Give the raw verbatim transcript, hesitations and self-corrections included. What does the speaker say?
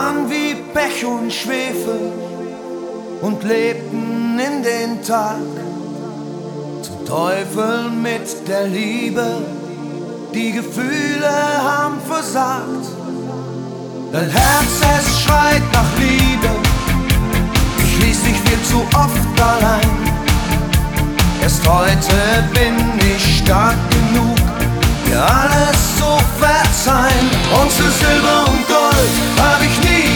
waren wie Pech und Schwefel und lebten in den Tag. Zum Teufel mit der Liebe, die Gefühle haben versagt. Dein Herz, es schreit nach Liebe, ich ließ dich viel zu oft allein. Erst heute bin ich stark genug, dir alles zu verzeihen. Und für Silber und Gold hab ich nie